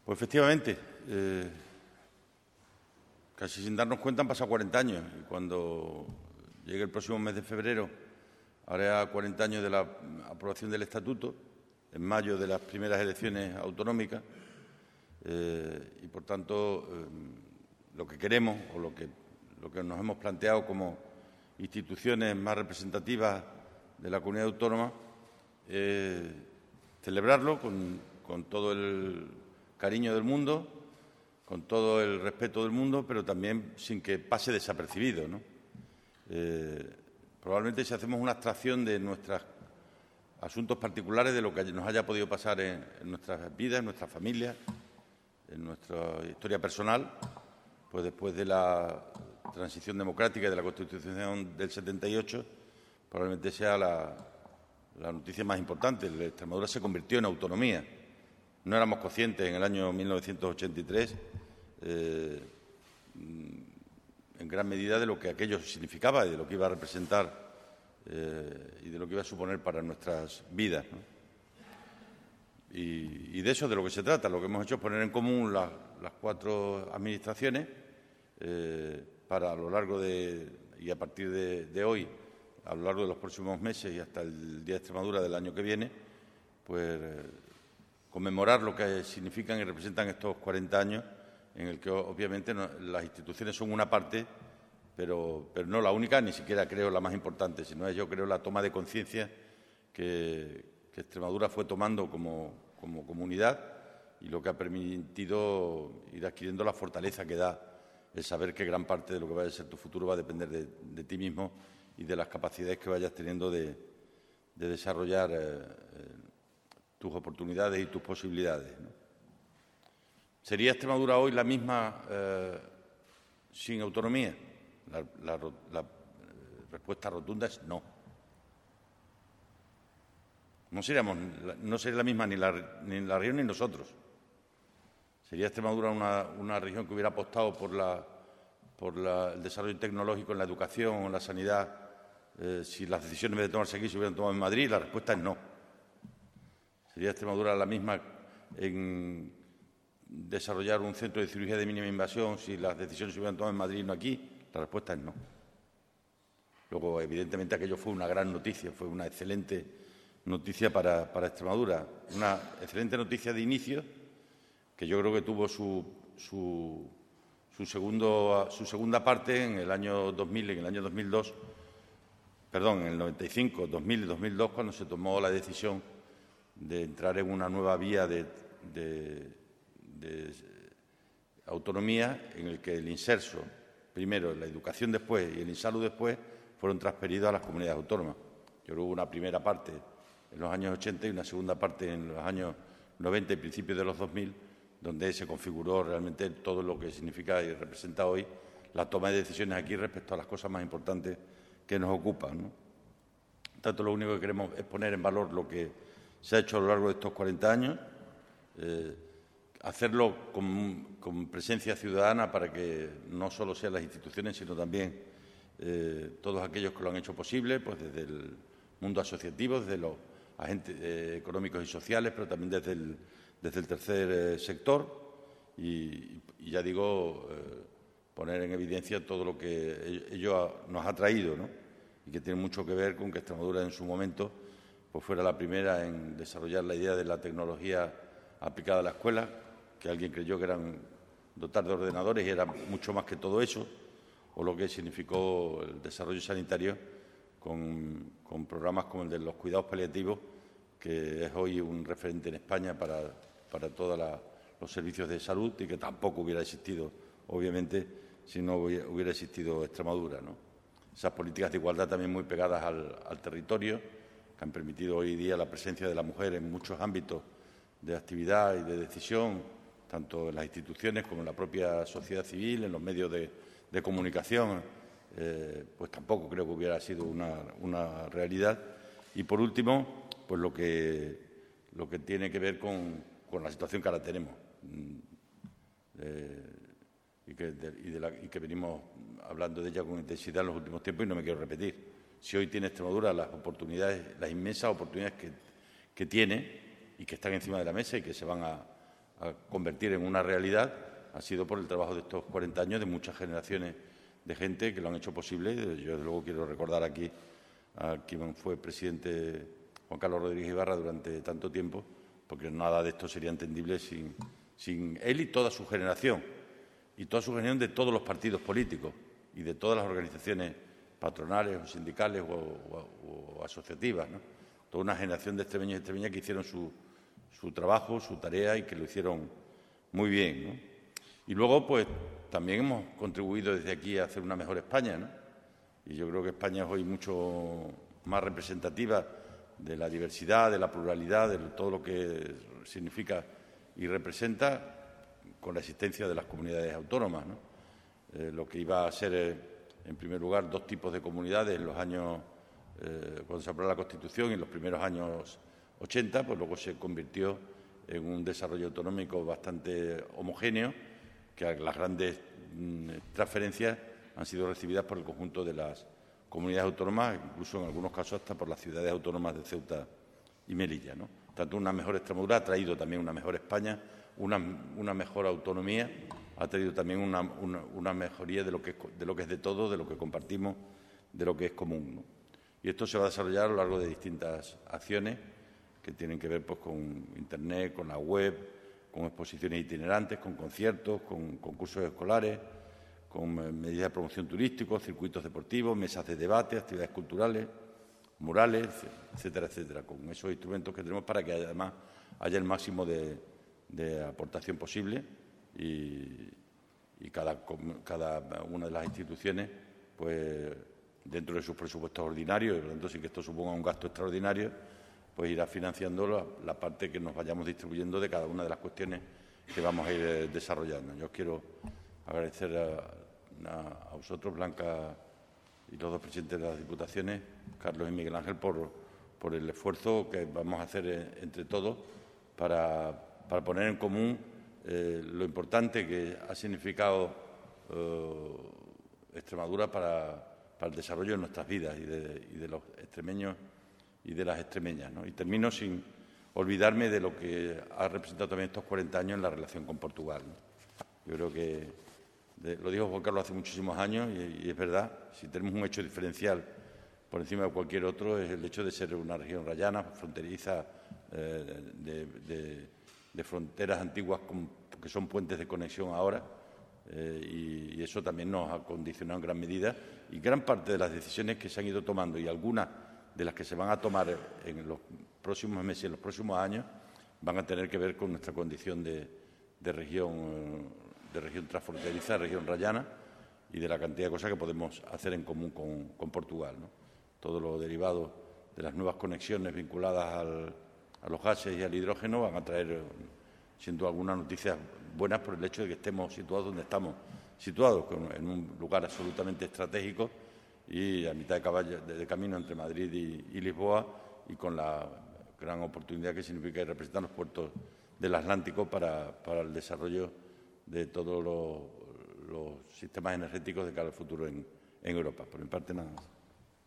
Pues efectivamente, casi sin darnos cuenta han pasado 40 años y cuando llegue el próximo mes de febrero hará 40 años de la aprobación del Estatuto, en mayo de las primeras elecciones autonómicas y, por tanto, lo que queremos o lo que nos hemos planteado como instituciones más representativas de la comunidad autónoma es celebrarlo con todo el cariño del mundo, con todo el respeto del mundo, pero también sin que pase desapercibido, ¿no? Probablemente si hacemos una abstracción de nuestros asuntos particulares, de lo que nos haya podido pasar en nuestras vidas, en nuestras familias, en nuestra historia personal, pues después de la transición democrática y de la Constitución del 78, probablemente sea la noticia más importante. Extremadura se convirtió en autonomía. No éramos conscientes en el año 1983 en gran medida de lo que aquello significaba y de lo que iba a representar y de lo que iba a suponer para nuestras vidas, ¿no? Y de eso es de lo que se trata. Lo que hemos hecho es poner en común las cuatro administraciones para a lo largo y a partir de hoy, a lo largo de los próximos meses y hasta el Día de Extremadura del año que viene, pues conmemorar lo que significan y representan estos 40 años en el que obviamente las instituciones son una parte, pero no la única, ni siquiera creo la más importante, sino es, yo creo, la toma de conciencia que Extremadura fue tomando como comunidad y lo que ha permitido ir adquiriendo la fortaleza que da el saber que gran parte de lo que vaya a ser tu futuro va a depender de ti mismo y de las capacidades que vayas teniendo de desarrollar tus oportunidades y tus posibilidades, ¿no? ¿Sería Extremadura hoy la misma sin autonomía? La respuesta rotunda es no. No sería la misma ni la región ni nosotros. ¿Sería Extremadura una región que hubiera apostado por el desarrollo tecnológico en la educación o en la sanidad si las decisiones, en vez de tomarse aquí, se hubieran tomado en Madrid? La respuesta es no. ¿Sería Extremadura la misma en desarrollar un centro de cirugía de mínima invasión si las decisiones se hubieran tomado en Madrid y no aquí? La respuesta es no. Luego, evidentemente, aquello fue una gran noticia, fue una excelente noticia para Extremadura, una excelente noticia de inicio que yo creo que tuvo su segunda parte en el año 2000, en el año 2002, perdón, en el 95, 2000 y 2002, cuando se tomó la decisión de entrar en una nueva vía de autonomía en el que el inserso, primero la educación después y el insalud después, fueron transferidos a las comunidades autónomas. Yo creo que hubo una primera parte en los años 80 y una segunda parte en los años 90 y principios de los 2000, donde se configuró realmente todo lo que significa y representa hoy la toma de decisiones aquí respecto a las cosas más importantes que nos ocupan, ¿no? Por tanto, lo único que queremos es poner en valor lo que se ha hecho a lo largo de estos 40 años, hacerlo con presencia ciudadana para que no solo sean las instituciones, sino también todos aquellos que lo han hecho posible, pues desde el mundo asociativo, desde los agentes económicos y sociales, pero también desde el tercer sector y ya digo, poner en evidencia todo lo que ello nos ha traído, ¿no? Y que tiene mucho que ver con que Extremadura en su momento pues fuera la primera en desarrollar la idea de la tecnología aplicada a la escuela, que alguien creyó que eran dotar de ordenadores y era mucho más que todo eso, o lo que significó el desarrollo sanitario con programas como el de los cuidados paliativos, que es hoy un referente en España para todos los servicios de salud y que tampoco hubiera existido, obviamente, si no hubiera existido Extremadura, ¿no? Esas políticas de igualdad también muy pegadas al territorio, que han permitido hoy día la presencia de la mujer en muchos ámbitos de actividad y de decisión, tanto en las instituciones como en la propia sociedad civil, en los medios de comunicación, pues tampoco creo que hubiera sido una realidad. Y, por último, pues lo que tiene que ver con la situación que ahora tenemos y que venimos hablando de ella con intensidad en los últimos tiempos y no me quiero repetir. Si hoy tiene Extremadura las oportunidades, las inmensas oportunidades que tiene y que están encima de la mesa y que se van a a convertir en una realidad ha sido por el trabajo de estos 40 años de muchas generaciones de gente que lo han hecho posible. Yo, desde luego, quiero recordar aquí a quien fue presidente, Juan Carlos Rodríguez Ibarra, durante tanto tiempo, porque nada de esto sería entendible sin él y toda su generación de todos los partidos políticos y de todas las organizaciones patronales o sindicales o asociativas, ¿no? Toda una generación de extremeños y extremeñas que hicieron su trabajo, su tarea y que lo hicieron muy bien, ¿no? Y luego, pues, también hemos contribuido desde aquí a hacer una mejor España, ¿no? Y yo creo que España es hoy mucho más representativa de la diversidad, de la pluralidad, de todo lo que significa y representa con la existencia de las comunidades autónomas, ¿no? Lo que iba a ser, en primer lugar, dos tipos de comunidades en los años, cuando se aprobó la Constitución, y en los primeros años 80, pues luego se convirtió en un desarrollo autonómico bastante homogéneo, que las grandes transferencias han sido recibidas por el conjunto de las comunidades autónomas, incluso en algunos casos hasta por las ciudades autónomas de Ceuta y Melilla, ¿no? Tanto una mejor Extremadura ha traído también una mejor España, una mejor autonomía, ha traído también una mejoría de lo que es de todo, de lo que compartimos, de lo que es común, ¿no? Y esto se va a desarrollar a lo largo de distintas acciones que tienen que ver, pues, con Internet, con la web, con exposiciones itinerantes, con conciertos, con concursos escolares, con medidas de promoción turística, circuitos deportivos, mesas de debate, actividades culturales, murales, etcétera, etcétera, con esos instrumentos que tenemos para que además haya el máximo de aportación posible y cada una de las instituciones, pues, dentro de sus presupuestos ordinarios, y por lo tanto, sin que esto suponga un gasto extraordinario, pues irá financiando la parte que nos vayamos distribuyendo de cada una de las cuestiones que vamos a ir desarrollando. Yo quiero agradecer a vosotros, Blanca, y los dos presidentes de las Diputaciones, Carlos y Miguel Ángel, por el esfuerzo que vamos a hacer entre todos para poner en común lo importante que ha significado Extremadura para el desarrollo de nuestras vidas y de los extremeños y de las extremeñas, ¿no? Y termino sin olvidarme de lo que ha representado también estos 40 años en la relación con Portugal, ¿no? Yo creo que, lo dijo Juan Carlos hace muchísimos años y es verdad, si tenemos un hecho diferencial por encima de cualquier otro es el hecho de ser una región rayana, fronteriza, de fronteras antiguas que son puentes de conexión ahora, y eso también nos ha condicionado en gran medida, y gran parte de las decisiones que se han ido tomando y algunas de las que se van a tomar en los próximos meses y en los próximos años van a tener que ver con nuestra condición de región transfronteriza, región rayana, y de la cantidad de cosas que podemos hacer en común con Portugal, ¿no? Todo lo derivado de las nuevas conexiones vinculadas a los gases y al hidrógeno van a traer, siendo algunas noticias buenas por el hecho de que estemos situados donde estamos situados, en un lugar absolutamente estratégico y a mitad de camino entre Madrid y Lisboa, y con la gran oportunidad que significa representar los puertos del Atlántico para el desarrollo de todos los sistemas energéticos de cara al futuro en Europa. Por mi parte, nada más.